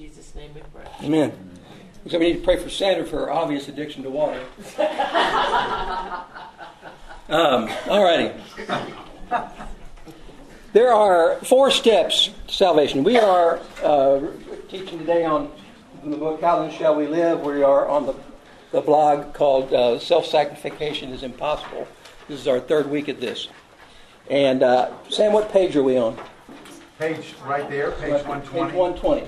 Jesus' name we pray. Amen. So we need to pray for Sandra for her obvious addiction to water. All righty. There are 4 steps to salvation. We are teaching today on the book, How Then Shall We Live? We are on the blog called Self-Sacrification is Impossible. This is our 3rd week at this. And Sam, what page are we on? Page right there, page 120. Page 120.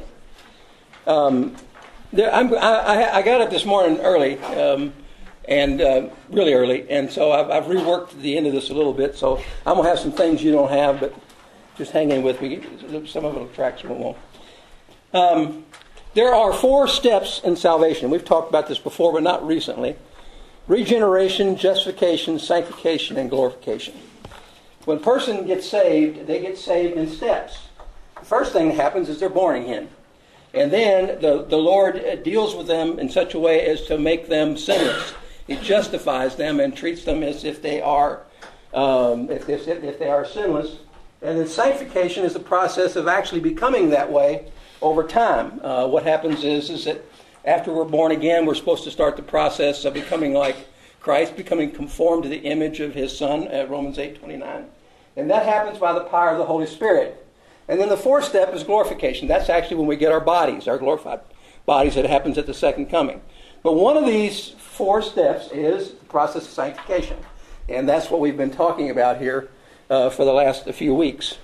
I got up this morning early, and really early, and so I've reworked the end of this a little bit, so I'm going to have some things you don't have, but just hang in with me. Some of it will track, some of it won't. There are 4 steps in salvation. We've talked about this before, but not recently. Regeneration, justification, sanctification, and glorification. When a person gets saved, they get saved in steps. The first thing that happens is they're born again. And then the Lord deals with them in such a way as to make them sinless. He justifies them and treats them as if they are if they are sinless. And then sanctification is the process of actually becoming that way over time. What happens is that after we're born again, we're supposed to start the process of becoming like Christ, becoming conformed to the image of His Son, Romans 8:29. And that happens by the power of the Holy Spirit. And then the 4th step is glorification. That's actually when we get our bodies, our glorified bodies. That happens at the second coming. But one of these 4 steps is the process of sanctification. And that's what we've been talking about here for the last few weeks.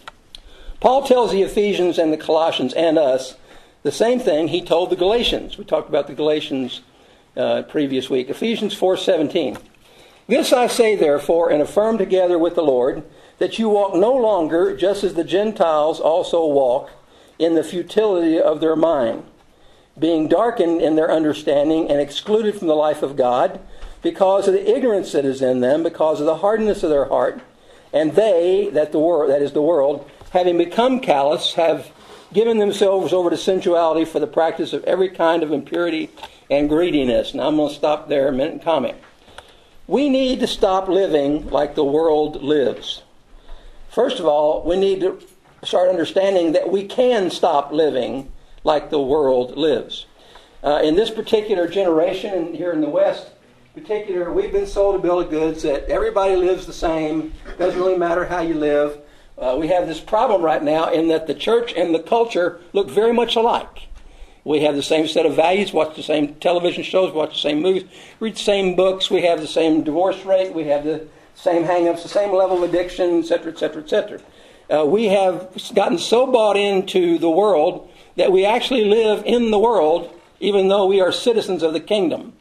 Paul tells the Ephesians and the Colossians and us the same thing he told the Galatians. We talked about the Galatians previous week. Ephesians 4:17. This I say, therefore, and affirm together with the Lord, that you walk no longer just as the Gentiles also walk in the futility of their mind, being darkened in their understanding and excluded from the life of God because of the ignorance that is in them, because of the hardness of their heart. And they, that is the world, having become callous, have given themselves over to sensuality for the practice of every kind of impurity and greediness. Now I'm going to stop there a minute and comment. We need to stop living like the world lives. First of all, we need to start understanding that we can stop living like the world lives. In this particular generation, and here in the West in particular, we've been sold a bill of goods that everybody lives the same. Doesn't really matter how you live. We have this problem right now in that the church and the culture look very much alike. We have the same set of values, watch the same television shows, watch the same movies, read the same books. We have the same divorce rate. We have the same hang-ups, the same level of addiction, etc., etc., etc. We have gotten so bought into the world that we actually live in the world, even though we are citizens of the kingdom.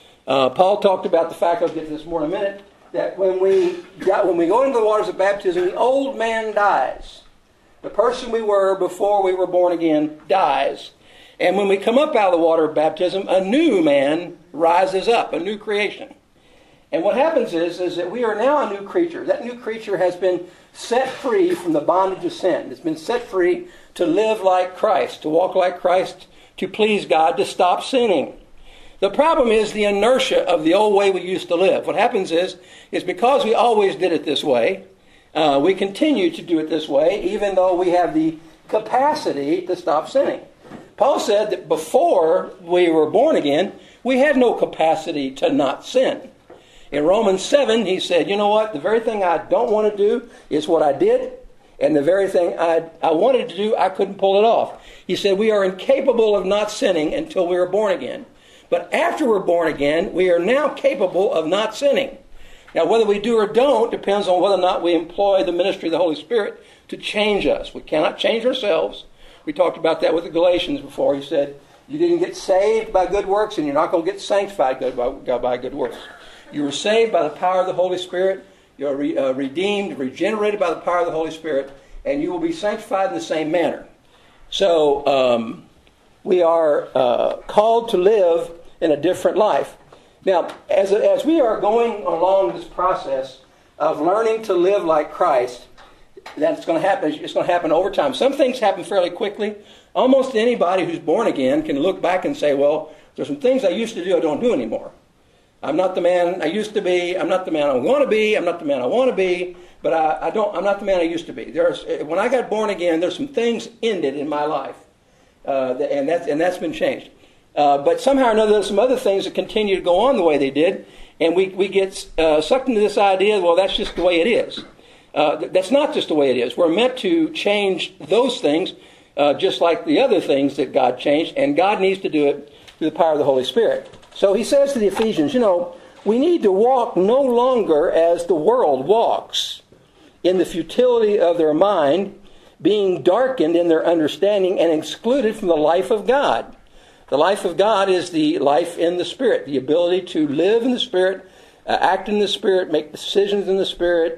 Paul talked about the fact, I'll get to this more in a minute, that when we go into the waters of baptism, the old man dies. The person we were before we were born again dies. And when we come up out of the water of baptism, a new man rises up, a new creation. And what happens is that we are now a new creature. That new creature has been set free from the bondage of sin. It's been set free to live like Christ, to walk like Christ, to please God, to stop sinning. The problem is the inertia of the old way we used to live. What happens is because we always did it this way, we continue to do it this way, even though we have the capacity to stop sinning. Paul said that before we were born again, we had no capacity to not sin. In Romans 7, he said, you know what? The very thing I don't want to do is what I did. And the very thing I wanted to do, I couldn't pull it off. He said we are incapable of not sinning until we are born again. But after we're born again, we are now capable of not sinning. Now, whether we do or don't depends on whether or not we employ the ministry of the Holy Spirit to change us. We cannot change ourselves. We talked about that with the Galatians before. He said, you didn't get saved by good works, and you're not going to get sanctified by good works. You were saved by the power of the Holy Spirit. You're redeemed, regenerated by the power of the Holy Spirit, and you will be sanctified in the same manner. So we are called to live in a different life. Now, as we are going along this process of learning to live like Christ, that's going to happen. It's going to happen over time. Some things happen fairly quickly. Almost anybody who's born again can look back and say, well, there's some things I used to do I don't do anymore. I'm not the man I used to be. I'm not the man I want to be. I'm not the man I want to be. But I'm not the man I used to be. When I got born again, there's some things ended in my life. And that's been changed. But somehow or another, there's some other things that continue to go on the way they did, and we get sucked into this idea, well, that's just the way it is. That's not just the way it is. We're meant to change those things just like the other things that God changed, and God needs to do it through the power of the Holy Spirit. So he says to the Ephesians, we need to walk no longer as the world walks, in the futility of their mind, being darkened in their understanding and excluded from the life of God. The life of God is the life in the Spirit, the ability to live in the Spirit, act in the Spirit, make decisions in the Spirit.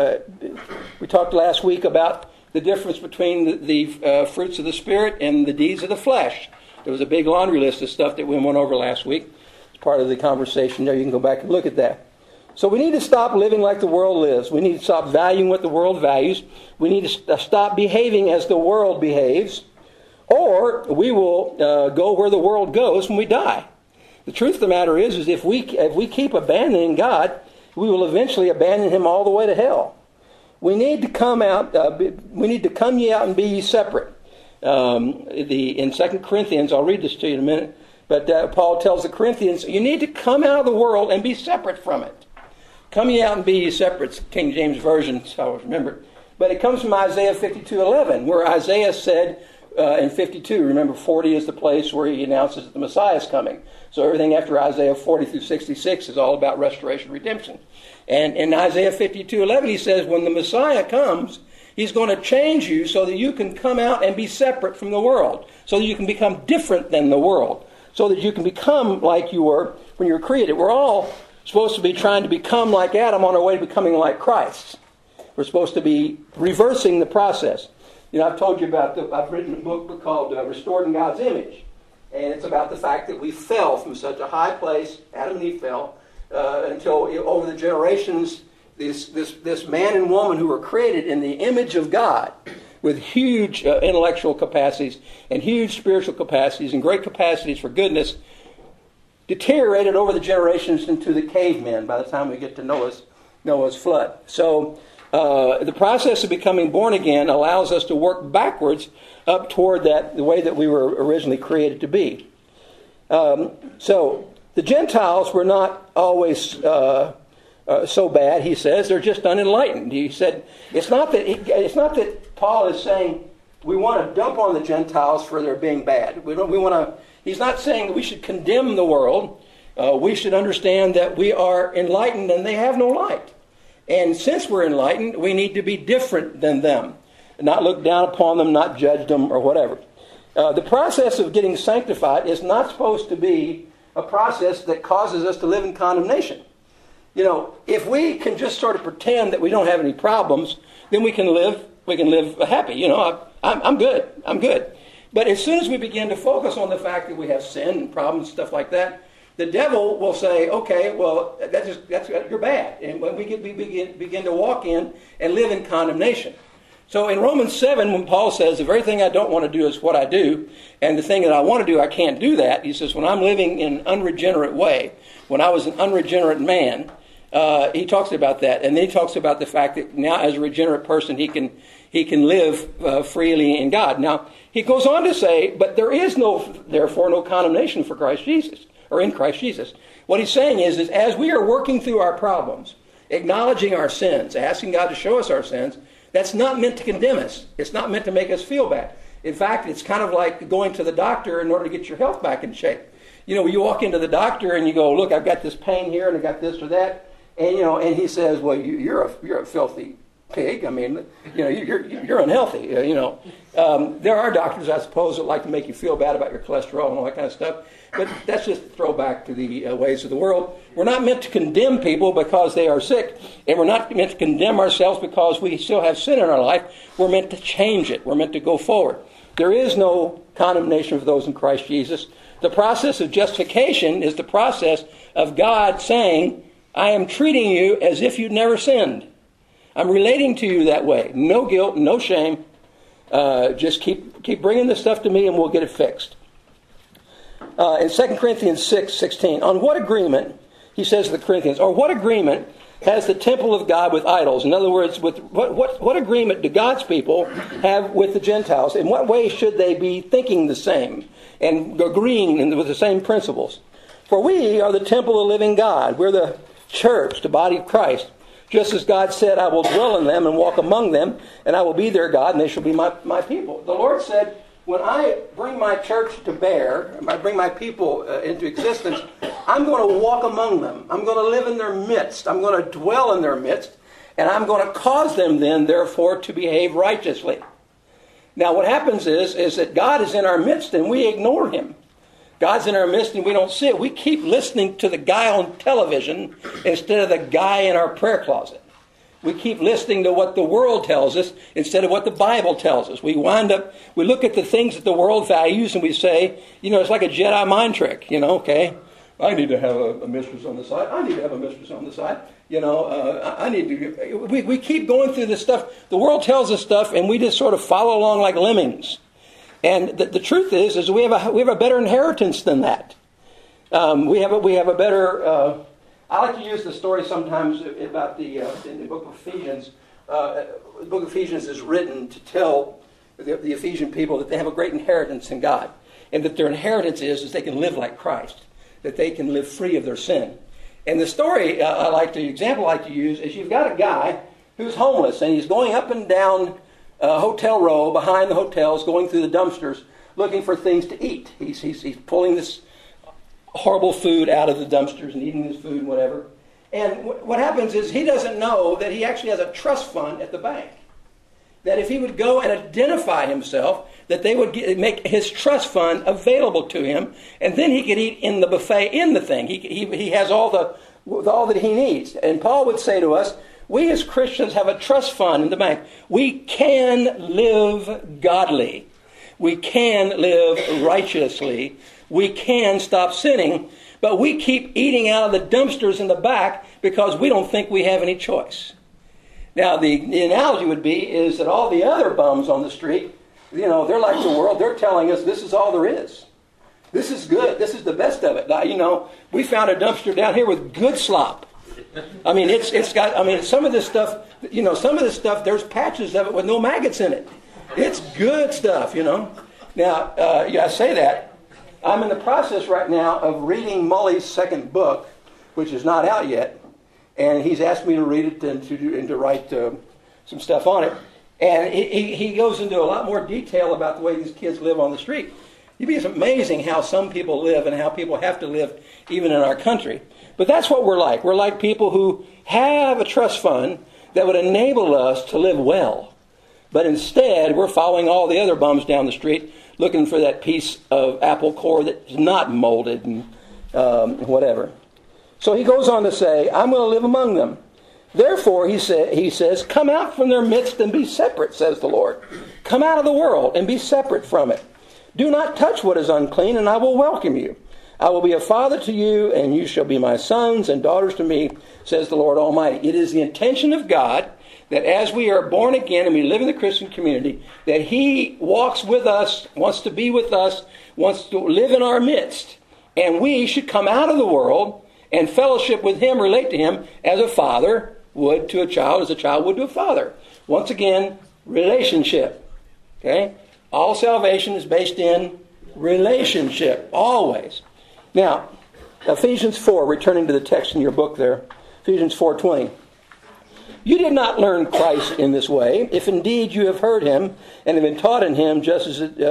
We talked last week about the difference between the fruits of the Spirit and the deeds of the flesh. There was a big laundry list of stuff that we went over last week. It's part of the conversation there. You can go back and look at that. So we need to stop living like the world lives. We need to stop valuing what the world values. We need to stop behaving as the world behaves, or we will go where the world goes when we die. The truth of the matter is if we keep abandoning God, we will eventually abandon Him all the way to hell. We need to come out. We need to come ye out and be ye separate. In 2 Corinthians, I'll read this to you in a minute. But Paul tells the Corinthians, you need to come out of the world and be separate from it. Come ye out and be ye separate. It's King James Version, so I always remember it. But it comes from Isaiah 52:11, where Isaiah said in 52, remember 40 is the place where he announces that the Messiah is coming. So everything after Isaiah 40 through 66 is all about restoration, redemption. And in Isaiah 52:11, he says, when the Messiah comes, He's going to change you so that you can come out and be separate from the world, so that you can become different than the world, so that you can become like you were when you were created. We're all supposed to be trying to become like Adam on our way to becoming like Christ. We're supposed to be reversing the process. I've told you about I've written a book called Restored in God's Image. And it's about the fact that we fell from such a high place, Adam and Eve fell, until over the generations, this man and woman who were created in the image of God, with huge intellectual capacities and huge spiritual capacities and great capacities for goodness, deteriorated over the generations into the cavemen by the time we get to Noah's flood. So the process of becoming born again allows us to work backwards up toward the way that we were originally created to be. So the Gentiles were not always so bad, he says. They're just unenlightened. He said it's not that Paul is saying we want to dump on the Gentiles for their being bad. He's not saying that we should condemn the world. We should understand that we are enlightened and they have no light. And since we're enlightened, we need to be different than them. Not look down upon them, not judge them, or whatever. The process of getting sanctified is not supposed to be a process that causes us to live in condemnation. If we can just sort of pretend that we don't have any problems, then we can live happy. I'm good. But as soon as we begin to focus on the fact that we have sin and problems, stuff like that, the devil will say, okay, well, you're bad. And when we begin to walk in and live in condemnation. So in Romans 7, when Paul says, the very thing I don't want to do is what I do, and the thing that I want to do, I can't do that. He says, when I'm living in an unregenerate way, when I was an unregenerate man, he talks about that. And then he talks about the fact that now as a regenerate person, he can live freely in God. Now, he goes on to say, but there is therefore no condemnation for Christ Jesus, or in Christ Jesus. What he's saying is as we are working through our problems, acknowledging our sins, asking God to show us our sins, that's not meant to condemn us. It's not meant to make us feel bad. In fact, it's kind of like going to the doctor in order to get your health back in shape. You walk into the doctor and you go, look, I've got this pain here and I got this or that. And he says, well, you're a filthy pig. I mean, you're unhealthy. There are doctors, I suppose, that like to make you feel bad about your cholesterol and all that kind of stuff. But that's just a throwback to the ways of the world. We're not meant to condemn people because they are sick. And we're not meant to condemn ourselves because we still have sin in our life. We're meant to change it. We're meant to go forward. There is no condemnation for those in Christ Jesus. The process of justification is the process of God saying, I am treating you as if you'd never sinned. I'm relating to you that way. No guilt, no shame. Just keep bringing this stuff to me and we'll get it fixed. In 2 Corinthians 6:16, on what agreement, he says to the Corinthians, or what agreement has the temple of God with idols? In other words, with what agreement do God's people have with the Gentiles? In what way should they be thinking the same and agreeing with the same principles? For we are the temple of the living God. We're the church, the body of Christ. Just as God said, I will dwell in them and walk among them, and I will be their God, and they shall be my people. The Lord said, when I bring my church to bear, I bring my people into existence, I'm going to walk among them. I'm going to live in their midst. I'm going to dwell in their midst, and I'm going to cause them then, therefore, to behave righteously. Now, what happens is that God is in our midst, and we ignore him. God's in our midst, and we don't see it. We keep listening to the guy on television instead of the guy in our prayer closet. We keep listening to what the world tells us instead of what the Bible tells us. We look at the things that the world values and we say, it's like a Jedi mind trick, okay. I need to have a mistress on the side. I need to have a mistress on the side. We keep going through this stuff. The world tells us stuff and we just sort of follow along like lemmings. And the truth is we have a better inheritance than that. We have a better... I like to use the story sometimes about in the book of Ephesians. The book of Ephesians is written to tell the Ephesian people that they have a great inheritance in God. And that their inheritance is they can live like Christ. That they can live free of their sin. And the story example I like to use is you've got a guy who's homeless. And he's going up and down hotel row behind the hotels, going through the dumpsters, looking for things to eat. He's pulling this horrible food out of the dumpsters and eating this food and whatever. And what happens is he doesn't know that he actually has a trust fund at the bank. That if he would go and identify himself, that they would make his trust fund available to him, and then he could eat in the buffet in the thing. He has all that he needs. And Paul would say to us, we as Christians have a trust fund in the bank. We can live godly. We can live righteously. We can stop sinning, but we keep eating out of the dumpsters in the back because we don't think we have any choice. Now, the analogy would be is that all the other bums on the street, they're like the world. They're telling us this is all there is. This is good. This is the best of it. We found a dumpster down here with good slop. I mean, it's got. Some of this stuff. There's patches of it with no maggots in it. It's good stuff. Now, I say that. I'm in the process right now of reading Mully's second book, which is not out yet, and he's asked me to read it and to write some stuff on it. And he goes into a lot more detail about the way these kids live on the street. It's amazing how some people live and how people have to live even in our country. But that's what we're like. We're like people who have a trust fund that would enable us to live well. But instead, we're following all the other bums down the street looking for that piece of apple core that's not molded and whatever. So he goes on to say, I'm going to live among them. Therefore, he says, come out from their midst and be separate, says the Lord. Come out of the world and be separate from it. Do not touch what is unclean, and I will welcome you. I will be a father to you, and you shall be my sons and daughters to me, says the Lord Almighty. It is the intention of God that as we are born again and we live in the Christian community, that he walks with us, wants to be with us, wants to live in our midst. And we should come out of the world and fellowship with him, relate to him as a father would to a child, as a child would to a father. Once again, relationship. Okay? All salvation is based in relationship, always. Now, Ephesians 4, returning to the text in your book there, Ephesians 4:20. You did not learn Christ in this way, if indeed you have heard him and have been taught in him just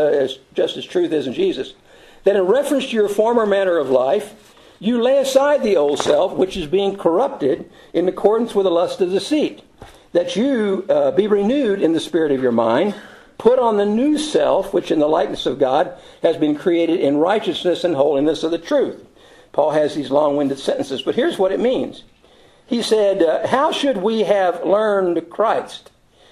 as truth is in Jesus, that in reference to your former manner of life, you lay aside the old self, which is being corrupted in accordance with the lust of deceit, that you be renewed in the spirit of your mind, put on the new self, which in the likeness of God has been created in righteousness and holiness of the truth. Paul has these long-winded sentences, but here's what it means. He said, how should we have learned Christ?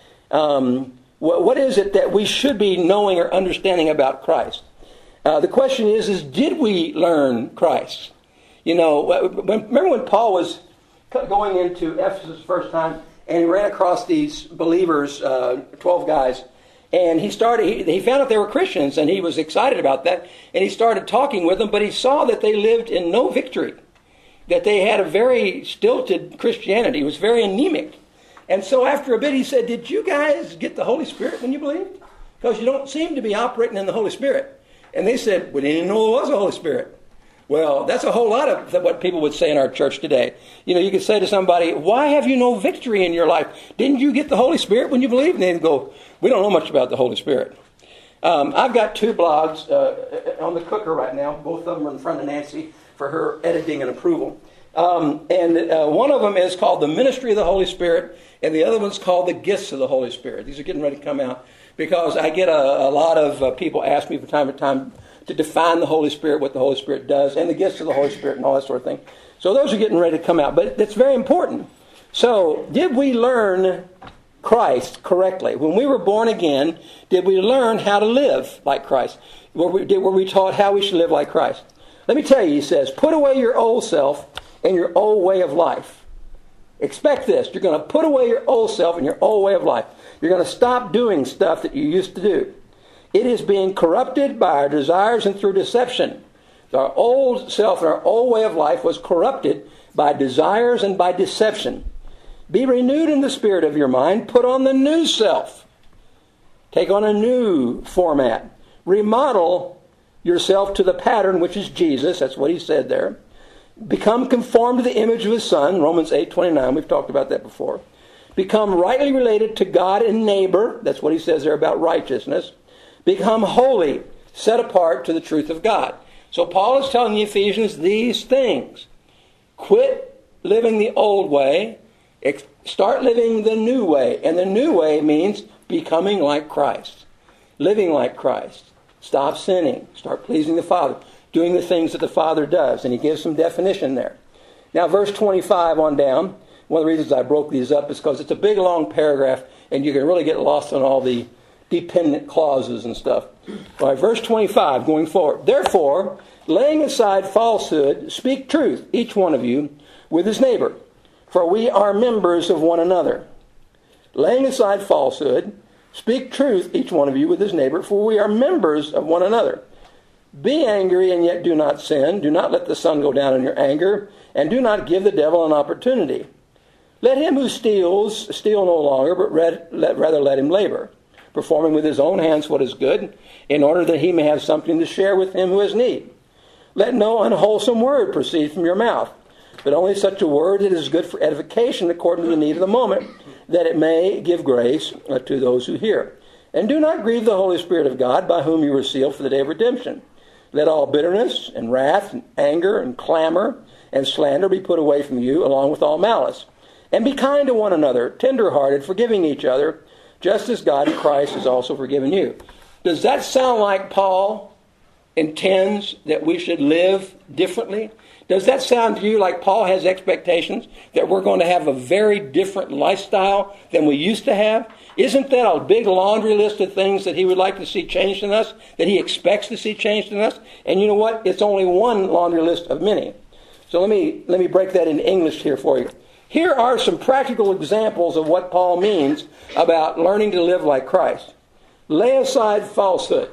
What is it that we should be knowing or understanding about Christ? The question is did we learn Christ? Remember when Paul was going into Ephesus the first time, and he ran across these believers, 12 guys, and he found out they were Christians, and he was excited about that, and he started talking with them, but he saw that they lived in no victory. that they had a very stilted Christianity. It was very anemic. And so after a bit he said, did you guys get the Holy Spirit when you believed? Because you don't seem to be operating in the Holy Spirit. And they said, we didn't even know there was a Holy Spirit. Well, that's a whole lot of what people would say in our church today. You could say to somebody, why have you no victory in your life? Didn't you get the Holy Spirit when you believed? And they'd go, we don't know much about the Holy Spirit. I've got 2 blogs on the cooker right now. Both of them are in front of Nancy for her editing and approval. And one of them is called The Ministry of the Holy Spirit, and the other one's called The Gifts of the Holy Spirit. These are getting ready to come out because I get a lot of people ask me from time to time to define the Holy Spirit, what the Holy Spirit does, and the gifts of the Holy Spirit and all that sort of thing. So those are getting ready to come out, but it's very important. So did we learn Christ correctly? When we were born again, did we learn how to live like Christ? Were we taught how we should live like Christ? Let me tell you, he says, put away your old self and your old way of life. Expect this. You're going to put away your old self and your old way of life. You're going to stop doing stuff that you used to do. It is being corrupted by our desires and through deception. Our old self and our old way of life was corrupted by desires and by deception. Be renewed in the spirit of your mind. Put on the new self. Take on a new format. Remodel yourself to the pattern which is Jesus. That's what he said there. Become conformed to the image of his Son. Romans 8:29. We've talked about that before. Become rightly related to God and neighbor. That's what he says there about righteousness. Become holy, set apart to the truth of God. So Paul is telling the Ephesians these things. Quit living the old way. Start living the new way. And the new way means becoming like Christ. Living like Christ. Stop sinning. Start pleasing the Father. Doing the things that the Father does. And he gives some definition there. Now verse 25 on down. One of the reasons I broke these up is because it's a big long paragraph and you can really get lost on all the dependent clauses and stuff. All right, verse 25 going forward. Therefore, laying aside falsehood, speak truth, each one of you, with his neighbor. For we are members of one another. Laying aside falsehood, speak truth, each one of you, with his neighbor, for we are members of one another. Be angry and yet do not sin. Do not let the sun go down in your anger, and do not give the devil an opportunity. Let him who steals, steal no longer, but rather let him labor, performing with his own hands what is good, in order that he may have something to share with him who has need. Let no unwholesome word proceed from your mouth, but only such a word that is good for edification according to the need of the moment, that it may give grace to those who hear. And do not grieve the Holy Spirit of God, by whom you were sealed for the day of redemption. Let all bitterness and wrath and anger and clamor and slander be put away from you, along with all malice. And be kind to one another, tender-hearted, forgiving each other, just as God in Christ has also forgiven you. Does that sound like Paul intends that we should live differently? Does that sound to you like Paul has expectations that we're going to have a very different lifestyle than we used to have? Isn't that a big laundry list of things that he would like to see changed in us, that he expects to see changed in us? And you know what? It's only one laundry list of many. So let me break that into English here for you. Here are some practical examples of what Paul means about learning to live like Christ. Lay aside falsehood.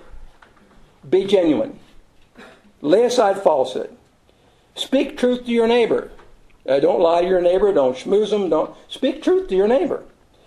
Be genuine. Lay aside falsehood. Speak truth to your neighbor. Don't lie to your neighbor. Don't schmooze them. Don't speak truth to your neighbor.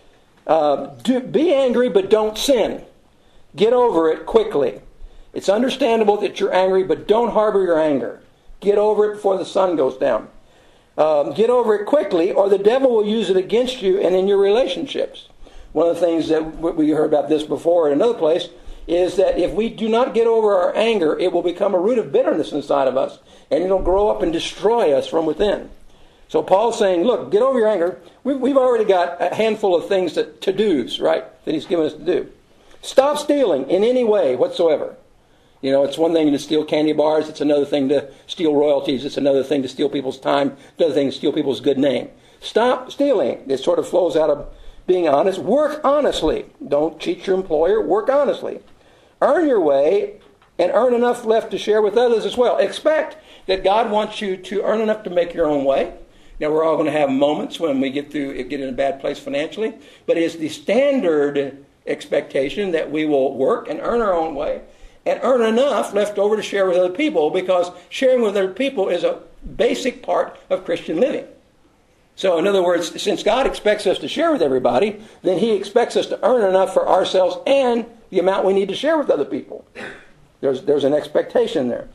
Be angry, but don't sin. Get over it quickly. It's understandable that you're angry, but don't harbor your anger. Get over it before the sun goes down. Get over it quickly, or the devil will use it against you and in your relationships. One of the things that we heard about this before in another place is that if we do not get over our anger, it will become a root of bitterness inside of us, and it'll grow up and destroy us from within. So Paul's saying, look, get over your anger. We've already got a handful of things to-dos, right, that he's given us to do. Stop stealing in any way whatsoever. You know, it's one thing to steal candy bars. It's another thing to steal royalties. It's another thing to steal people's time. Another thing to steal people's good name. Stop stealing. It sort of flows out of being honest. Work honestly. Don't cheat your employer. Work honestly. Earn your way and earn enough left to share with others as well. Expect that God wants you to earn enough to make your own way. Now, we're all going to have moments when we get in a bad place financially, but it's the standard expectation that we will work and earn our own way and earn enough left over to share with other people, because sharing with other people is a basic part of Christian living. So in other words, since God expects us to share with everybody, then he expects us to earn enough for ourselves and the amount we need to share with other people. There's an expectation there.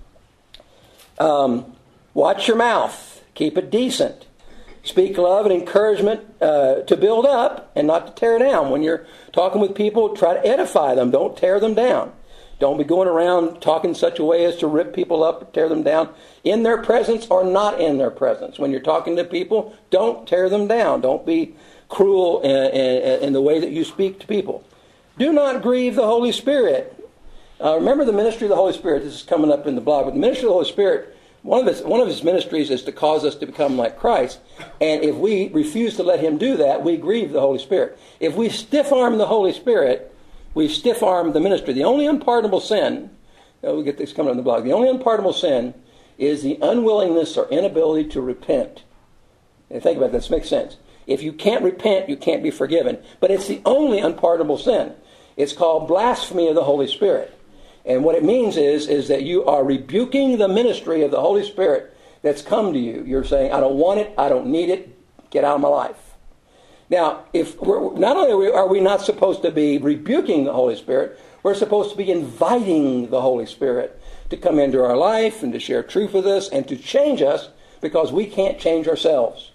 Watch your mouth. Keep it decent. Speak love and encouragement to build up and not to tear down. When you're talking with people, try to edify them. Don't tear them down. Don't be going around talking in such a way as to rip people up or tear them down in their presence or not in their presence. When you're talking to people, don't tear them down. Don't be cruel in the way that you speak to people. Do not grieve the Holy Spirit. Remember the ministry of the Holy Spirit. This is coming up in the blog. But the ministry of the Holy Spirit, one of his ministries is to cause us to become like Christ. And if we refuse to let him do that, we grieve the Holy Spirit. If we stiff-arm the Holy Spirit, we stiff-arm the ministry. The only unpardonable sin, we get this coming on the blog, the only unpardonable sin is the unwillingness or inability to repent. And think about this, makes sense. If you can't repent, you can't be forgiven. But it's the only unpardonable sin. It's called blasphemy of the Holy Spirit. And what it means is that you are rebuking the ministry of the Holy Spirit that's come to you. You're saying, I don't want it, I don't need it, get out of my life. Now, not only are we not supposed to be rebuking the Holy Spirit, we're supposed to be inviting the Holy Spirit to come into our life and to share truth with us and to change us, because we can't change ourselves.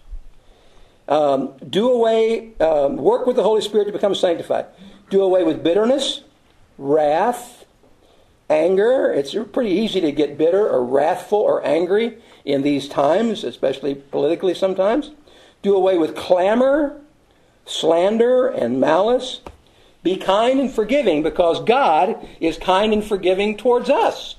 Work with the Holy Spirit to become sanctified. Do away with bitterness, wrath, anger. It's pretty easy to get bitter or wrathful or angry in these times, especially politically sometimes. Do away with clamor, slander, and malice. Be kind and forgiving, because God is kind and forgiving towards us.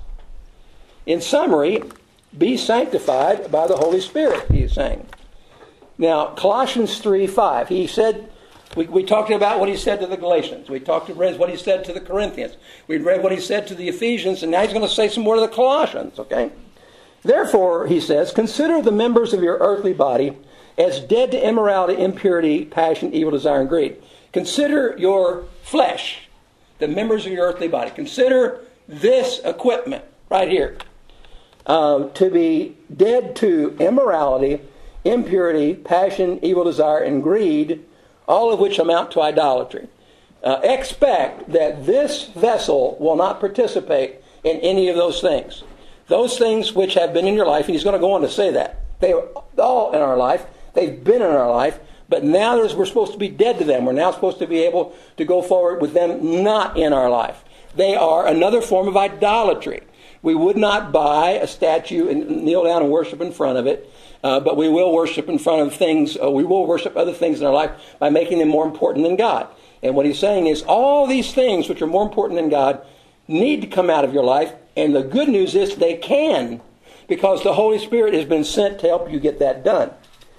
In summary, be sanctified by the Holy Spirit, he is saying. Now, Colossians 3:5, he said, we talked about what he said to the Galatians. We read what he said to the Corinthians. We read what he said to the Ephesians, and now he's going to say some more to the Colossians, okay? Therefore, he says, consider the members of your earthly body as dead to immorality, impurity, passion, evil desire, and greed. Consider your flesh, the members of your earthly body. Consider this equipment right here to be dead to immorality, impurity, passion, evil desire, and greed, all of which amount to idolatry. Expect that this vessel will not participate in any of those things. Those things which have been in your life, and he's going to go on to say that. They are all in our life. They've been in our life, but now we're supposed to be dead to them. We're now supposed to be able to go forward with them not in our life. They are another form of idolatry. We would not buy a statue and kneel down and worship in front of it, but we will worship in front of things. We will worship other things in our life by making them more important than God. And what he's saying is all these things which are more important than God need to come out of your life, and the good news is they can, because the Holy Spirit has been sent to help you get that done.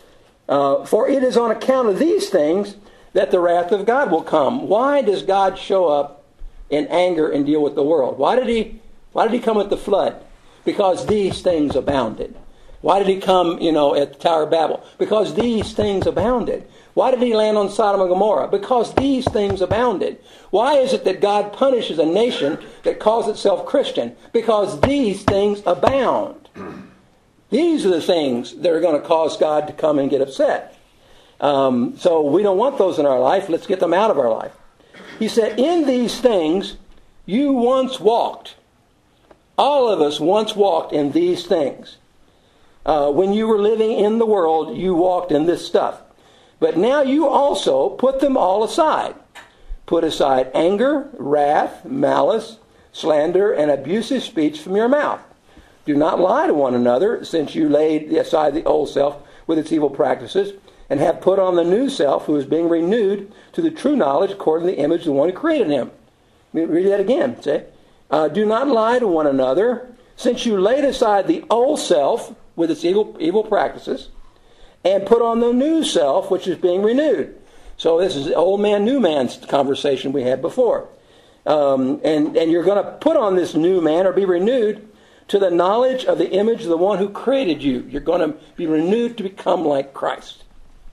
For it is on account of these things that the wrath of God will come. Why does God show up in anger and deal with the world? Why did he come with the flood? Because these things abounded. Why did he come, at the Tower of Babel? Because these things abounded. Why did he land on Sodom and Gomorrah? Because these things abounded. Why is it that God punishes a nation that calls itself Christian? Because these things abound. These are the things that are going to cause God to come and get upset. So we don't want those in our life. Let's get them out of our life. He said, in these things you once walked. All of us once walked in these things. When you were living in the world, you walked in this stuff. But now you also put them all aside. Put aside anger, wrath, malice, slander, and abusive speech from your mouth. Do not lie to one another, since you laid aside the old self with its evil practices, and have put on the new self, who is being renewed to the true knowledge according to the image of the one who created him. Let me read that again. Say, do not lie to one another, since you laid aside the old self with its evil practices, and put on the new self, which is being renewed. So this is the old man, new man's conversation we had before. And you're going to put on this new man, or be renewed, to the knowledge of the image of the one who created you. You're going to be renewed to become like Christ.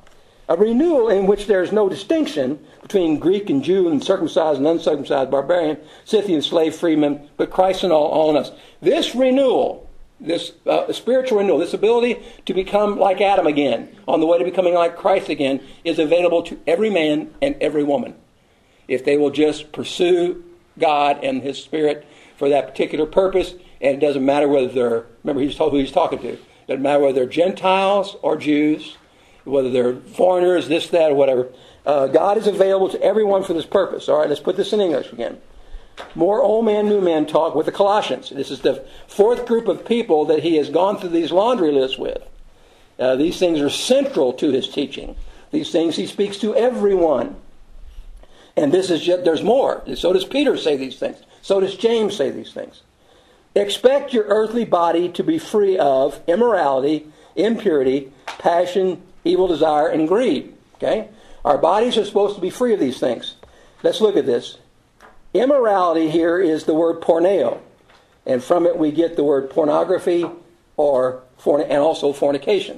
A renewal in which there is no distinction between Greek and Jew and circumcised and uncircumcised, barbarian, Scythian, slave, freeman, but Christ and all in us. This renewal, this spiritual renewal, this ability to become like Adam again, on the way to becoming like Christ again, is available to every man and every woman, if they will just pursue God and His Spirit for that particular purpose. And it doesn't matter whether they're, remember He's told who He's talking to, it doesn't matter whether they're Gentiles or Jews, whether they're foreigners, this, that, or whatever. God is available to everyone for this purpose. All right, let's put this in English again. More old man, new man talk with the Colossians. This is the fourth group of people that he has gone through these laundry lists with. These things are central to his teaching. These things he speaks to everyone. And this is just, there's more. So does Peter say these things. So does James say these things. Expect your earthly body to be free of immorality, impurity, passion, evil desire, and greed. Okay? Our bodies are supposed to be free of these things. Let's look at this. Immorality here is the word porneo. And from it we get the word pornography and also fornication.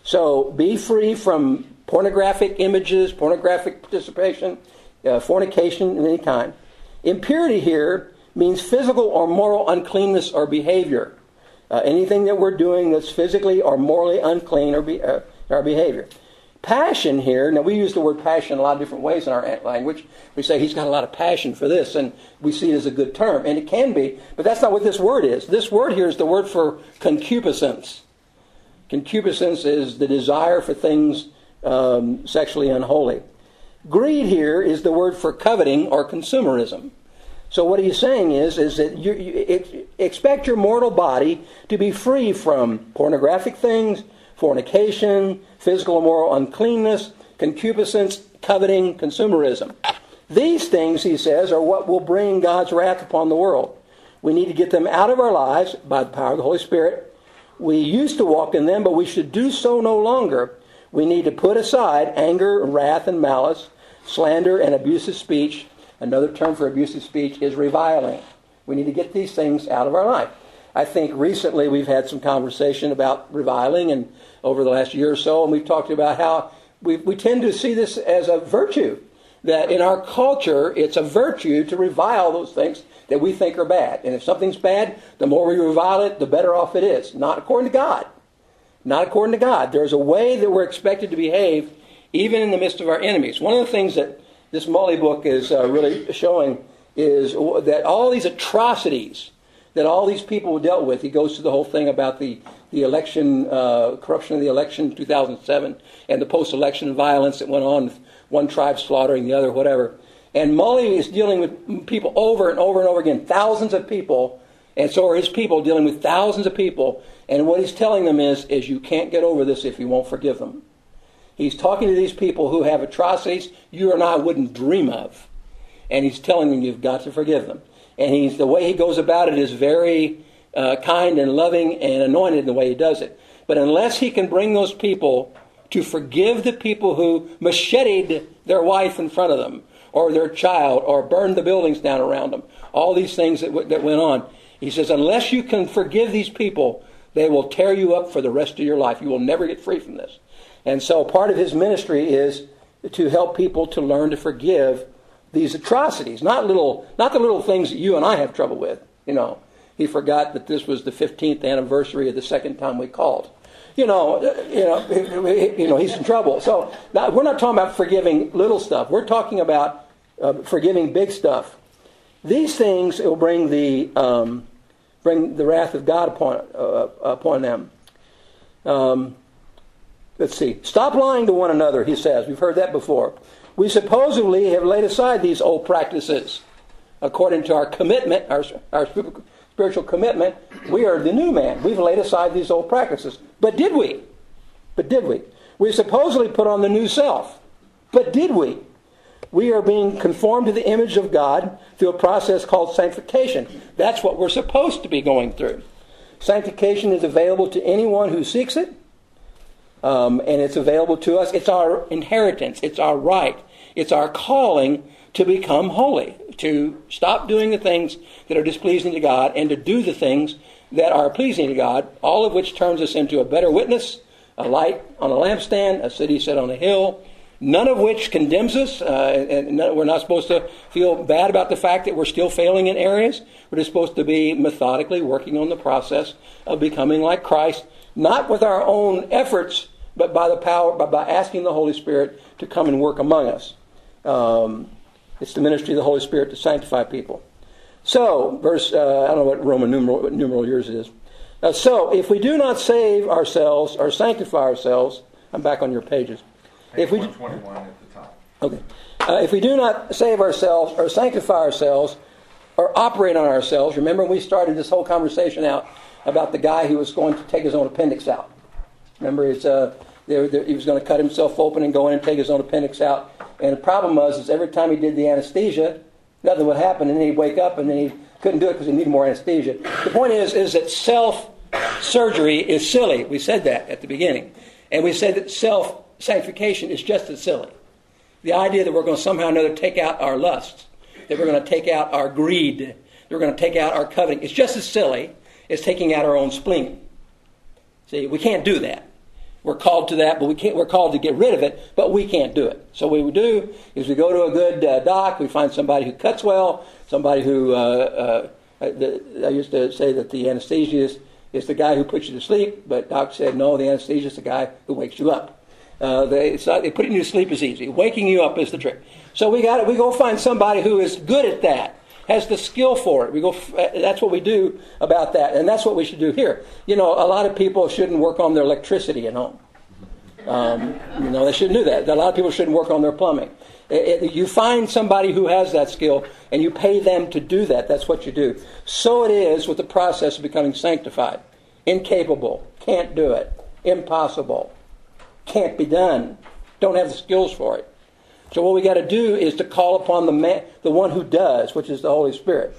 So be free from pornographic images, pornographic participation, fornication of any kind. Impurity here means physical or moral uncleanness or behavior. Anything that we're doing that's physically or morally unclean or our behavior. Passion here, now we use the word passion in a lot of different ways in our language. We say he's got a lot of passion for this, and we see it as a good term. And it can be, but that's not what this word is. This word here is the word for concupiscence. Concupiscence is the desire for things sexually unholy. Greed here is the word for coveting or consumerism. So what he's saying is that you expect your mortal body to be free from pornographic things, fornication, physical or moral uncleanness, concupiscence, coveting, consumerism. These things, he says, are what will bring God's wrath upon the world. We need to get them out of our lives by the power of the Holy Spirit. We used to walk in them, but we should do so no longer. We need to put aside anger, wrath, and malice, slander, and abusive speech. Another term for abusive speech is reviling. We need to get these things out of our life. I think recently we've had some conversation about reviling and over the last year or so, and we've talked about how we tend to see this as a virtue. That in our culture, it's a virtue to revile those things that we think are bad. And if something's bad, the more we revile it, the better off it is. Not according to God. Not according to God. There's a way that we're expected to behave even in the midst of our enemies. One of the things that this Mully book is really showing is that all these atrocities that all these people dealt with, he goes through the whole thing about the election, corruption of the election in 2007 and the post-election violence that went on with one tribe slaughtering the other, whatever. And Mully is dealing with people over and over and over again, thousands of people, and so are his people dealing with thousands of people. And what he's telling them is you can't get over this if you won't forgive them. He's talking to these people who have atrocities you and I wouldn't dream of. And he's telling them you've got to forgive them. And the way he goes about it is very kind and loving and anointed in the way he does it. But unless he can bring those people to forgive the people who macheted their wife in front of them, or their child, or burned the buildings down around them, all these things that went on, he says, unless you can forgive these people, they will tear you up for the rest of your life. You will never get free from this. And so part of his ministry is to help people to learn to forgive these atrocities, not the little things that you and I have trouble with. You know, he forgot that this was the 15th anniversary of the second time we called. He's in trouble. So we're not talking about forgiving little stuff. We're talking about forgiving big stuff. These things will bring the wrath of God upon them. Let's see. Stop lying to one another, he says. We've heard that before. We supposedly have laid aside these old practices. According to our commitment, our spiritual commitment, we are the new man. We've laid aside these old practices. But did we? We supposedly put on the new self. But did we? We are being conformed to the image of God through a process called sanctification. That's what we're supposed to be going through. Sanctification is available to anyone who seeks it. And it's available to us. It's our inheritance. It's our right. It's our calling to become holy, to stop doing the things that are displeasing to God and to do the things that are pleasing to God, all of which turns us into a better witness, a light on a lampstand, a city set on a hill, none of which condemns us, we're not supposed to feel bad about the fact that we're still failing in areas. We're just supposed to be methodically working on the process of becoming like Christ, not with our own efforts, but by the power, by asking the Holy Spirit to come and work among us. It's the ministry of the Holy Spirit to sanctify people. So, I don't know what Roman numeral yours is. So, if we do not save ourselves or sanctify ourselves, I'm back on your pages. Page 121 at the top. Okay. If we do not save ourselves or sanctify ourselves or operate on ourselves, remember we started this whole conversation out about the guy who was going to take his own appendix out. Remember, he was going to cut himself open and go in and take his own appendix out. And the problem was every time he did the anesthesia, nothing would happen, and then he'd wake up, and then he couldn't do it because he needed more anesthesia. The point is that self-surgery is silly. We said that at the beginning. And we said that self-sanctification is just as silly. The idea that we're going to somehow or another take out our lusts, that we're going to take out our greed, that we're going to take out our coveting, it's just as silly as taking out our own spleen. See, we can't do that. We're called to that, but we're called to get rid of it, but we can't do it. So what we do is we go to a good doc, we find somebody who cuts well, somebody who, I used to say that the anesthesiast is the guy who puts you to sleep, but doc said, no, the anesthesiast is the guy who wakes you up. Putting you to sleep is easy. Waking you up is the trick. So we go find somebody who is good at that, has the skill for it. That's what we do about that, and that's what we should do here. A lot of people shouldn't work on their electricity at home. They shouldn't do that. A lot of people shouldn't work on their plumbing. You find somebody who has that skill, and you pay them to do that. That's what you do. So it is with the process of becoming sanctified. Incapable, can't do it, impossible, can't be done, don't have the skills for it. So what we got to do is to call upon the one who does, which is the Holy Spirit.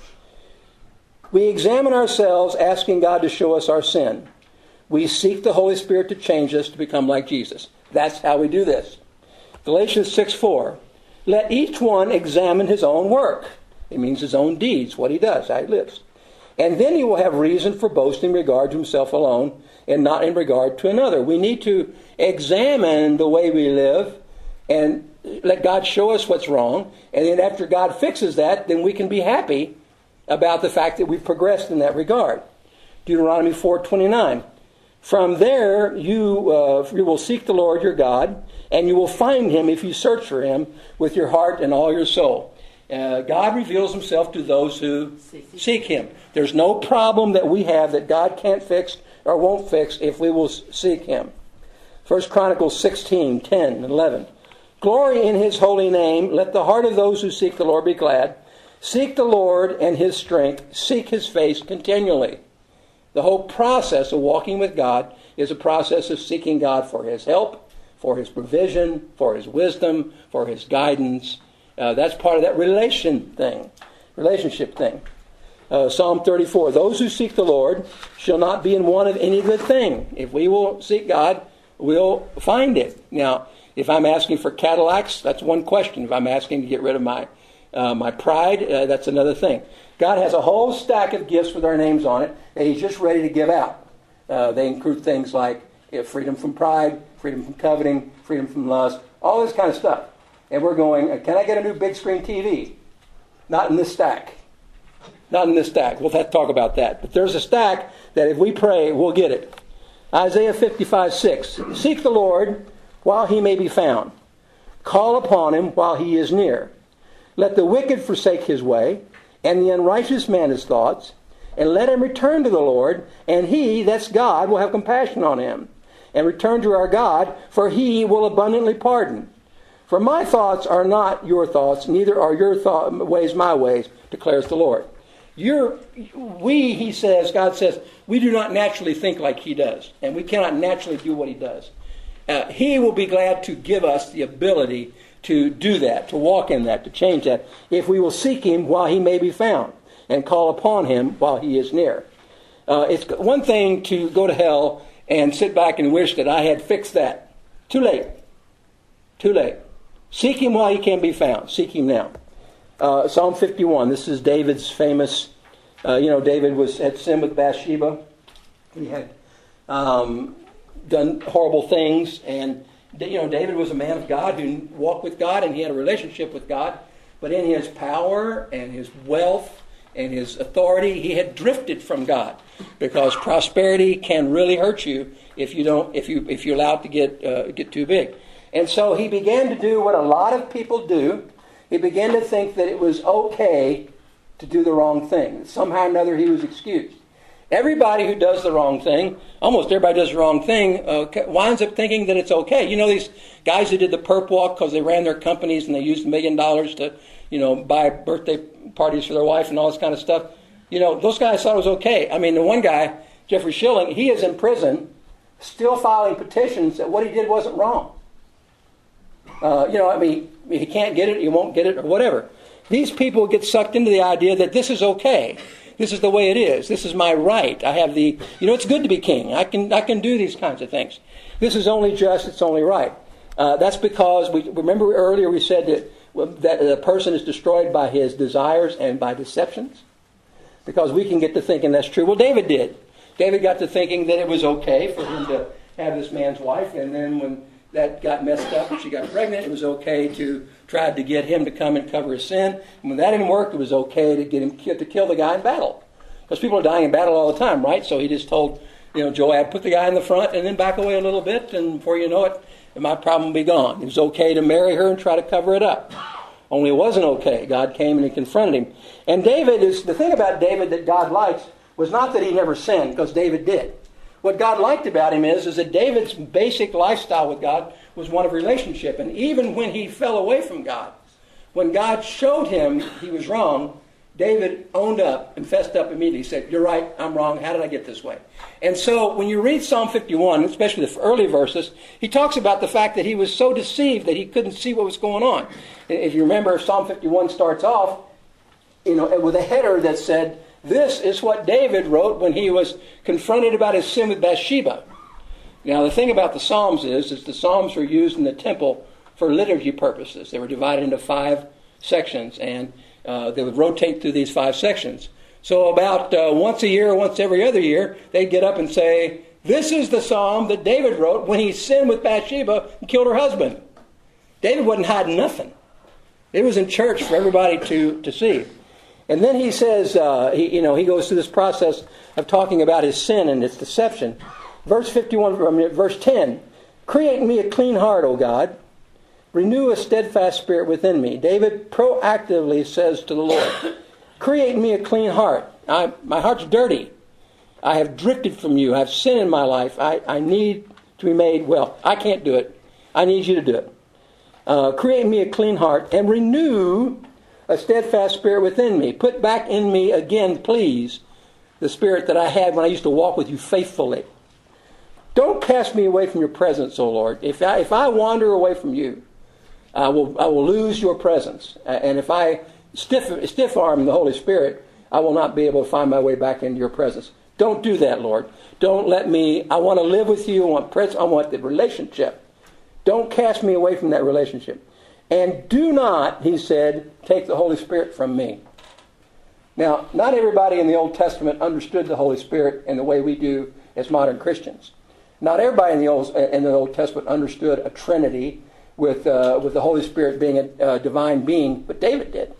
We examine ourselves, asking God to show us our sin. We seek the Holy Spirit to change us to become like Jesus. That's how we do this. Galatians 6:4. Let each one examine his own work. It means his own deeds, what he does, how he lives. And then he will have reason for boasting in regard to himself alone and not in regard to another. We need to examine the way we live and let God show us what's wrong. And then after God fixes that, then we can be happy about the fact that we've progressed in that regard. Deuteronomy 4:29. From there you will seek the Lord your God, and you will find him if you search for him with your heart and all your soul. God reveals himself to those who seek him. There's no problem that we have that God can't fix or won't fix if we will seek him. 1 Chronicles 16:10 and 11. Glory in his holy name. Let the heart of those who seek the Lord be glad. Seek the Lord and his strength. Seek his face continually. The whole process of walking with God is a process of seeking God for his help, for his provision, for his wisdom, for his guidance. That's part of that relationship thing. Psalm 34. Those who seek the Lord shall not be in want of any good thing. If we will seek God, we'll find it. Now, if I'm asking for Cadillacs, that's one question. If I'm asking to get rid of my pride, that's another thing. God has a whole stack of gifts with our names on it that he's just ready to give out. They include things like freedom from pride, freedom from coveting, freedom from lust, all this kind of stuff. And we're going, can I get a new big screen TV? Not in this stack. Not in this stack. We'll have to talk about that. But there's a stack that if we pray, we'll get it. Isaiah 55:6. Seek the Lord while he may be found. Call upon him while he is near. Let the wicked forsake his way, and the unrighteous man his thoughts, and let him return to the Lord, and he, that's God, will have compassion on him. And return to our God, for he will abundantly pardon. For my thoughts are not your thoughts, neither are your ways my ways, declares the Lord. He says, God says, we do not naturally think like he does, and we cannot naturally do what he does. He will be glad to give us the ability to do that, to walk in that, to change that, if we will seek him while he may be found, and call upon him while he is near. It's one thing to go to hell and sit back and wish that I had fixed that. Too late. Too late. Seek him while he can be found. Seek him now. Psalm 51. This is David's famous. David had sinned with Bathsheba. He had done horrible things, and David was a man of God who walked with God, and he had a relationship with God. But in his power and his wealth and his authority, he had drifted from God, because prosperity can really hurt you if you allow it to get too big. And so he began to do what a lot of people do. He began to think that it was okay to do the wrong thing. Somehow or another, he was excused. Everybody who does the wrong thing, almost everybody does the wrong thing, winds up thinking that it's okay. You know, these guys who did the perp walk because they ran their companies and they used $1 million to, buy birthday parties for their wife and all this kind of stuff. Those guys thought it was okay. I mean, the one guy, Jeffrey Schilling, he is in prison, still filing petitions that what he did wasn't wrong. He can't get it, he won't get it, or whatever. These people get sucked into the idea that this is okay. This is the way it is. This is my right. I have it's good to be king. I can do these kinds of things. This is only just, it's only right. That's because, remember earlier we said that a person is destroyed by his desires and by deceptions? Because we can get to thinking that's true. Well, David did. David got to thinking that it was okay for him to have this man's wife, and then when that got messed up and she got pregnant, it was okay to try to get him to come and cover his sin. And when that didn't work, it was okay to get him to kill the guy in battle. Because people are dying in battle all the time, right? So he just told, Joab, put the guy in the front and then back away a little bit, and before you know it, my problem will be gone. It was okay to marry her and try to cover it up. Only it wasn't okay. God came and he confronted him. And the thing about David that God likes was not that he never sinned, because David did. What God liked about him is that David's basic lifestyle with God was one of relationship. And even when he fell away from God, when God showed him he was wrong, David owned up and fessed up immediately. He said, you're right, I'm wrong, how did I get this way? And so when you read Psalm 51, especially the early verses, he talks about the fact that he was so deceived that he couldn't see what was going on. If you remember, Psalm 51 starts off with a header that said, this is what David wrote when he was confronted about his sin with Bathsheba. Now, the thing about the Psalms is the Psalms were used in the temple for liturgy purposes. They were divided into 5 sections, and they would rotate through these 5 sections. So about once a year or once every other year, they'd get up and say, this is the Psalm that David wrote when he sinned with Bathsheba and killed her husband. David wasn't hiding nothing. It was in church for everybody to see. And then he says, he goes through this process of talking about his sin and its deception. Verse 10, create in me a clean heart, O God. Renew a steadfast spirit within me. David proactively says to the Lord, create in me a clean heart. My heart's dirty. I have drifted from you. I have sin in my life. I need to be made well. I can't do it. I need you to do it. Create in me a clean heart and renew a steadfast spirit within me. Put back in me again, please, the spirit that I had when I used to walk with you faithfully. Don't cast me away from your presence, O Lord. If I wander away from you, I will lose your presence. And if I stiff arm the Holy Spirit, I will not be able to find my way back into your presence. Don't do that, Lord. Don't let me. I want to live with you. I want the relationship. Don't cast me away from that relationship. And do not, he said, take the Holy Spirit from me. Now, not everybody in the Old Testament understood the Holy Spirit in the way we do as modern Christians. Not everybody in the Old Testament understood a Trinity with the Holy Spirit being a divine being, but David did.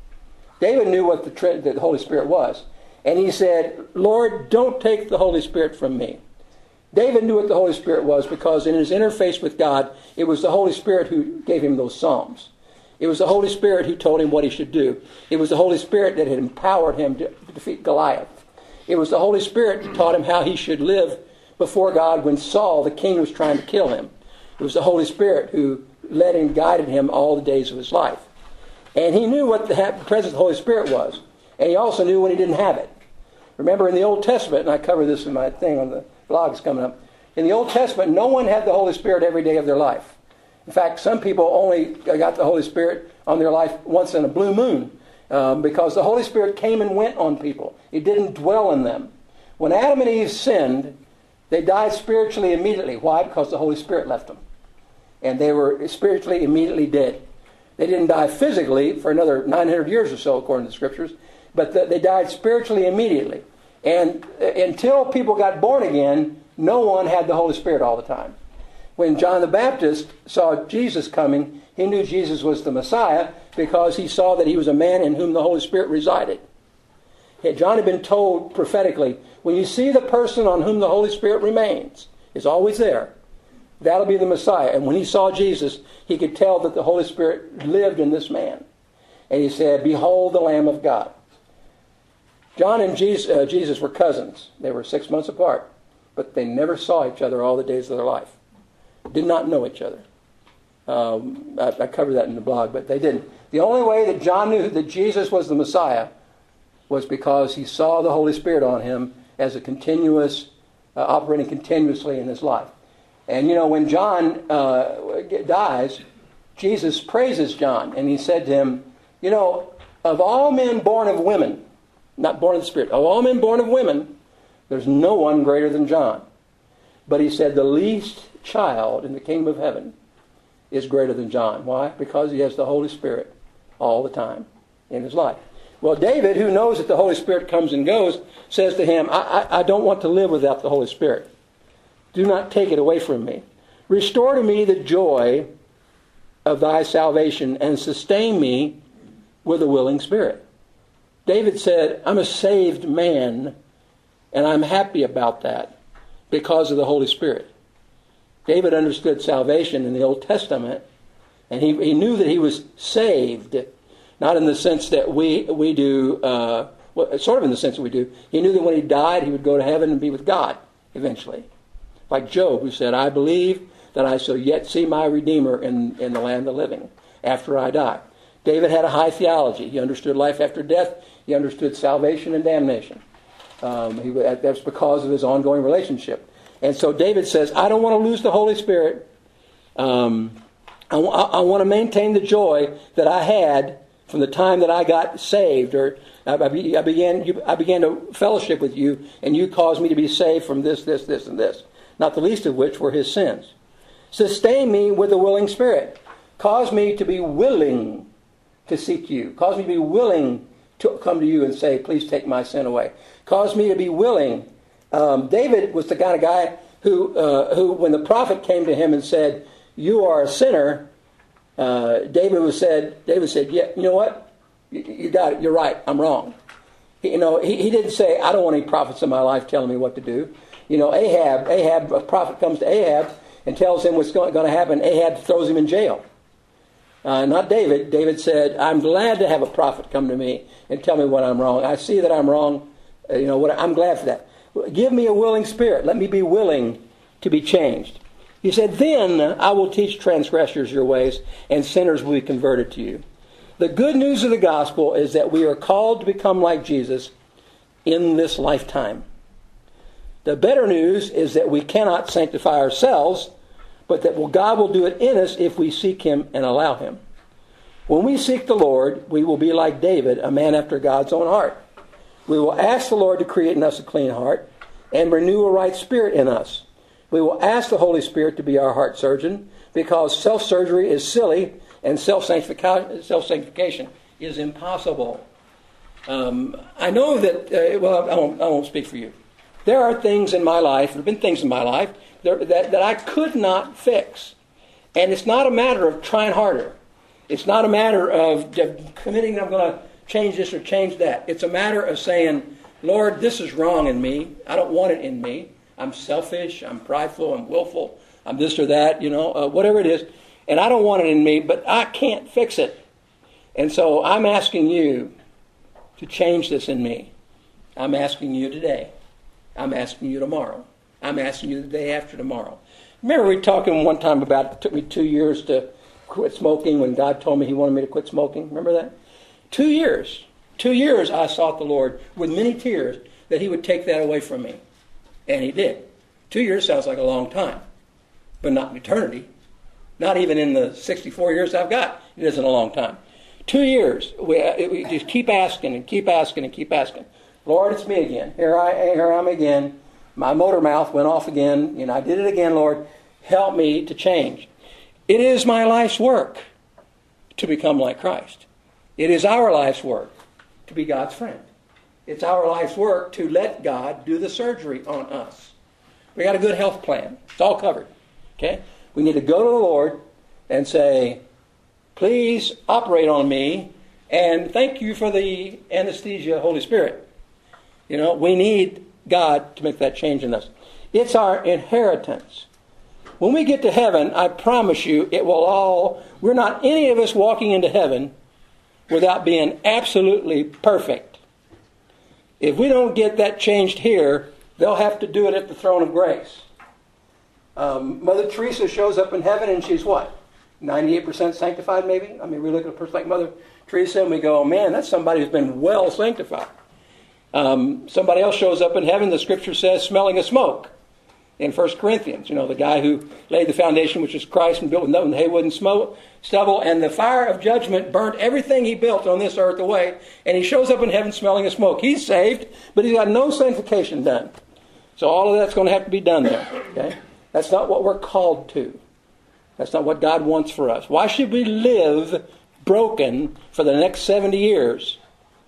David knew what the Holy Spirit was. And he said, Lord, don't take the Holy Spirit from me. David knew what the Holy Spirit was because in his interface with God, it was the Holy Spirit who gave him those Psalms. It was the Holy Spirit who told him what he should do. It was the Holy Spirit that had empowered him to defeat Goliath. It was the Holy Spirit that taught him how he should live before God when Saul, the king, was trying to kill him. It was the Holy Spirit who led and guided him all the days of his life. And he knew what the presence of the Holy Spirit was. And he also knew when he didn't have it. Remember in the Old Testament, and I cover this in my thing on the vlogs coming up, in the Old Testament, no one had the Holy Spirit every day of their life. In fact, some people only got the Holy Spirit on their life once in a blue moon because the Holy Spirit came and went on people. It didn't dwell in them. When Adam and Eve sinned, they died spiritually immediately. Why? Because the Holy Spirit left them. And they were spiritually immediately dead. They didn't die physically for another 900 years or so, according to the Scriptures, but they died spiritually immediately. And until people got born again, no one had the Holy Spirit all the time. When John the Baptist saw Jesus coming, he knew Jesus was the Messiah because he saw that he was a man in whom the Holy Spirit resided. John had been told prophetically, when you see the person on whom the Holy Spirit remains, is always there, that'll be the Messiah. And when he saw Jesus, he could tell that the Holy Spirit lived in this man. And he said, behold the Lamb of God. John and Jesus were cousins. They were 6 months apart. But they never saw each other all the days of their life. Did not know each other. I covered that in the blog, but they didn't. The only way that John knew that Jesus was the Messiah was because he saw the Holy Spirit on him as a continuous, operating continuously in his life. And when John dies, Jesus praises John, and he said to him, of all men born of women, not born of the Spirit, of all men born of women, there's no one greater than John. But he said the least child in the kingdom of heaven is greater than John. Why? Because he has the Holy Spirit all the time in his life. Well, David, who knows that the Holy Spirit comes and goes, says to him, I don't want to live without the Holy Spirit. Do not take it away from me. Restore to me the joy of thy salvation and sustain me with a willing spirit. David said, I'm a saved man, and I'm happy about that because of the Holy Spirit. David understood salvation in the Old Testament, and he knew that he was saved, not in the sense that we do, sort of in the sense that we do. He knew that when he died, he would go to heaven and be with God eventually. Like Job, who said, I believe that I shall yet see my Redeemer in the land of the living after I die. David had a high theology. He understood life after death. He understood salvation and damnation. That's because of his ongoing relationship. And so David says, I don't want to lose the Holy Spirit. I want to maintain the joy that I had from the time that I got saved, or I began to fellowship with you, and you caused me to be saved from this, and this. Not the least of which were his sins. Sustain me with a willing spirit. Cause me to be willing to seek you. Cause me to be willing to come to you and say, please take my sin away. Cause me to be willing. David was the kind of guy who, when the prophet came to him and said, you are a sinner, David said, yeah, you know what? You got it. You're right. I'm wrong. He didn't say, I don't want any prophets in my life telling me what to do. Ahab, a prophet comes to Ahab and tells him what's going to happen. Ahab throws him in jail. Not David. David said, I'm glad to have a prophet come to me and tell me what I'm wrong. I see that I'm wrong. I'm glad for that. Give me a willing spirit. Let me be willing to be changed. He said, then I will teach transgressors your ways, and sinners will be converted to you. The good news of the gospel is that we are called to become like Jesus in this lifetime. The better news is that we cannot sanctify ourselves, but that God will do it in us if we seek him and allow him. When we seek the Lord, we will be like David, a man after God's own heart. We will ask the Lord to create in us a clean heart and renew a right spirit in us. We will ask the Holy Spirit to be our heart surgeon, because self-surgery is silly and self-sanctification is impossible. I know that, I won't speak for you. There are things in my life, there have been things in my life that I could not fix. And it's not a matter of trying harder. It's not a matter of committing that I'm going to change this or change that. It's a matter of saying, Lord, this is wrong in me. I don't want it in me. I'm selfish, I'm prideful, I'm willful, I'm this or that, whatever it is. And I don't want it in me, but I can't fix it. And so I'm asking you to change this in me. I'm asking you today. I'm asking you tomorrow. I'm asking you the day after tomorrow. Remember we were talking one time about it took me 2 years to quit smoking when God told me he wanted me to quit smoking. Remember that? 2 years. 2 years I sought the Lord with many tears that he would take that away from me. And he did. 2 years sounds like a long time, but not in eternity. Not even in the 64 years I've got. It isn't a long time. 2 years. We just keep asking and keep asking and keep asking. Lord, it's me again. Here I am again. My motor mouth went off again. I did it again, Lord. Help me to change. It is my life's work to become like Christ. It is our life's work to be God's friend. It's our life's work to let God do the surgery on us. We got a good health plan. It's all covered. Okay? We need to go to the Lord and say, please operate on me, and thank you for the anesthesia, Holy Spirit. We need God to make that change in us. It's our inheritance. When we get to heaven, I promise you, we're not any of us walking into heaven without being absolutely perfect. If we don't get that changed here, they'll have to do it at the throne of grace. Mother Teresa shows up in heaven and she's what? 98% sanctified maybe? We look at a person like Mother Teresa and we go, man, that's somebody who's been well sanctified. Somebody else shows up in heaven, the scripture says, smelling of smoke. In 1 Corinthians, the guy who laid the foundation, which is Christ, and built with nothing, hay, wood, and stubble, and the fire of judgment burnt everything he built on this earth away, and he shows up in heaven smelling of smoke. He's saved, but he's got no sanctification done. So all of that's going to have to be done there. Okay? That's not what we're called to. That's not what God wants for us. Why should we live broken for the next 70 years?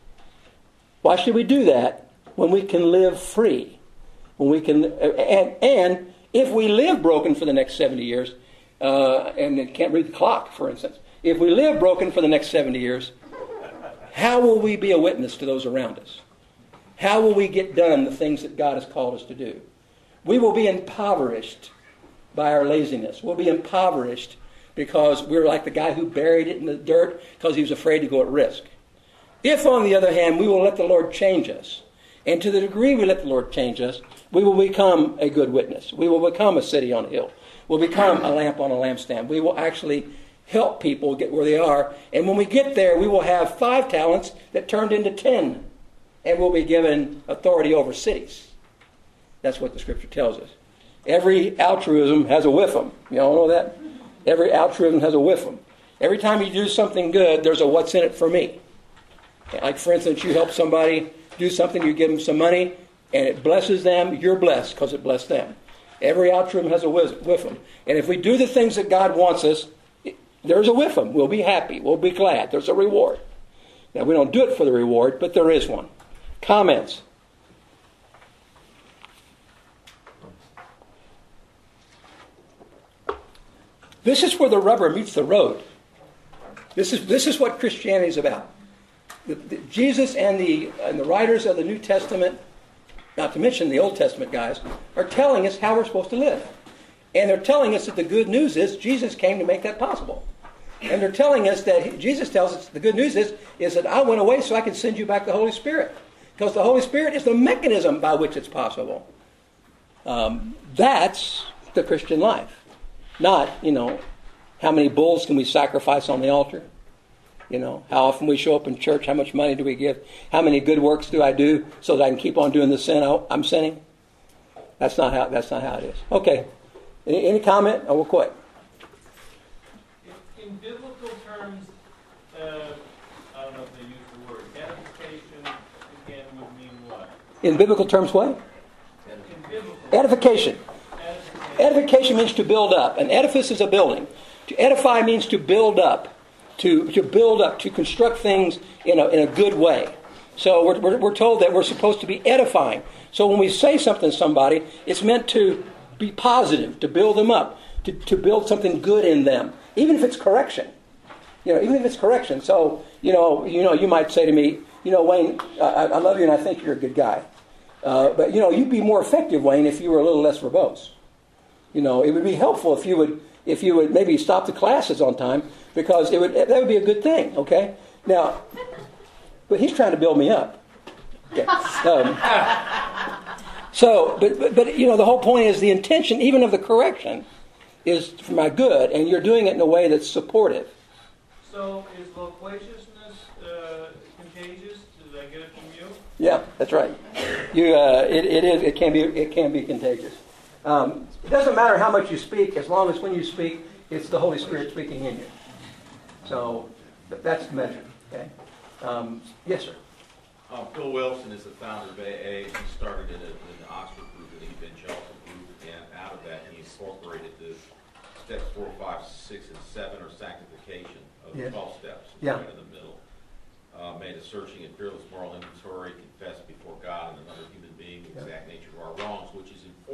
Why should we do that when we can live free? When we can, and if we live broken for the next 70 years, and can't read the clock, for instance, if we live broken for the next 70 years, how will we be a witness to those around us? How will we get done the things that God has called us to do? We will be impoverished by our laziness. We'll be impoverished because we're like the guy who buried it in the dirt because he was afraid to go at risk. If, on the other hand, we will let the Lord change us, and to the degree we let the Lord change us, we will become a good witness. We will become a city on a hill. We'll become a lamp on a lampstand. We will actually help people get where they are. And when we get there, we will have 5 talents that turned into 10. And we'll be given authority over cities. That's what the scripture tells us. Every altruism has a whiffum. You all know that? Every altruism has a whiffum. Every time you do something good, there's a what's in it for me. Like, for instance, you help somebody do something, you give them some money, and it blesses them, you're blessed because it blessed them. Every altruism has a whiffum. And if we do the things that God wants us, there's a whiffum. We'll be happy. We'll be glad. There's a reward. Now, we don't do it for the reward, but there is one. Comments? This is where the rubber meets the road. This is what Christianity is about. Jesus and the writers of the New Testament, not to mention the Old Testament guys, are telling us how we're supposed to live. And they're telling us that the good news is Jesus came to make that possible. And they're telling us that Jesus tells us the good news is that I went away so I can send you back the Holy Spirit. Because the Holy Spirit is the mechanism by which it's possible. That's the Christian life. Not, how many bulls can we sacrifice on the altar? How often we show up in church, how much money do we give? How many good works do I do so that I can keep on doing the sin I'm sinning? That's not how it is. Okay. Any comment? Or we'll quit. In biblical terms, I don't know if they use the word edification again would mean what? In biblical terms, what? Edification. Edification means to build up. An edifice is a building. To edify means to build up. To build up, to construct things in a good way. So we're told that we're supposed to be edifying. So when we say something to somebody, it's meant to be positive, to build them up, to build something good in them, even if it's correction. Even if it's correction. So you might say to me, Wayne, I love you and I think you're a good guy, but you'd be more effective, Wayne, if you were a little less verbose. It would be helpful if you would maybe stop the classes on time. Because that would be a good thing, okay? Now, but he's trying to build me up. Okay. But the whole point is the intention, even of the correction, is for my good, and you're doing it in a way that's supportive. So, is loquaciousness contagious? Did I get it from you? Yeah, that's right. It can be contagious. It doesn't matter how much you speak, as long as when you speak, it's the Holy Spirit speaking in you. So that's the measure. Okay. Yes, sir. Phil Wilson is the founder of AA. He started in the Oxford group, an evangelical group, and out of that he incorporated the steps 4, 5, 6, and 7 are sanctification of the 12 steps. Yeah. Right in the middle. Made a searching and fearless moral inventory, confess before God and another human being the exact nature of our wrongs, which is important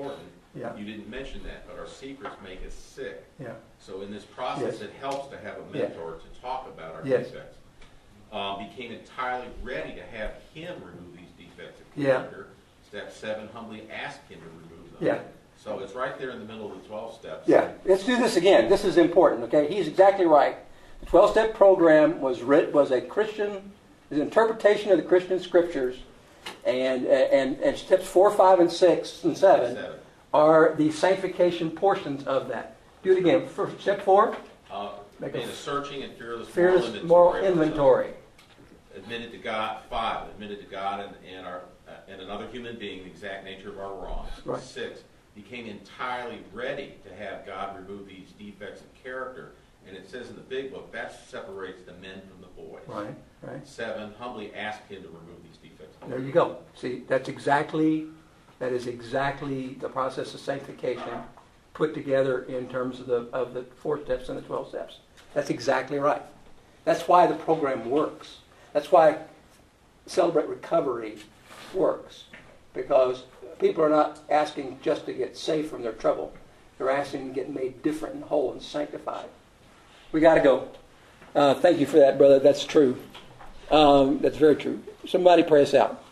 important. Yeah. You didn't mention that, but our secrets make us sick. Yeah. So in this process, Yes. it helps to have a Yes. mentor to talk about our Yes. defects. Became entirely ready to have him remove these defects of Yeah. character. Step 7, humbly ask him to remove them. Yeah. So it's right there in the middle of the 12 steps. Yeah, let's do this again. This is important, okay? He's exactly right. The 12-step program was a Christian, an interpretation of the Christian scriptures, and steps 4, 5, and 6, and 7 are the sanctification portions of that. Do it again. First, step 4. Make Made a searching and fearless moral inventory. Admitted to God. 5, admitted to God and another human being the exact nature of our wrongs. Right. 6, became entirely ready to have God remove these defects of character. And it says in the big book, that separates the men from the boys. Right. 7, humbly ask him to remove these defects. There you go. See, that is exactly the process of sanctification put together in terms of the 4 steps and the 12 steps. That's exactly right. That's why the program works. That's why Celebrate Recovery works. Because people are not asking just to get safe from their trouble. They're asking to get made different and whole and sanctified. We got to go. Thank you for that, brother. That's true. That's very true. Somebody pray us out.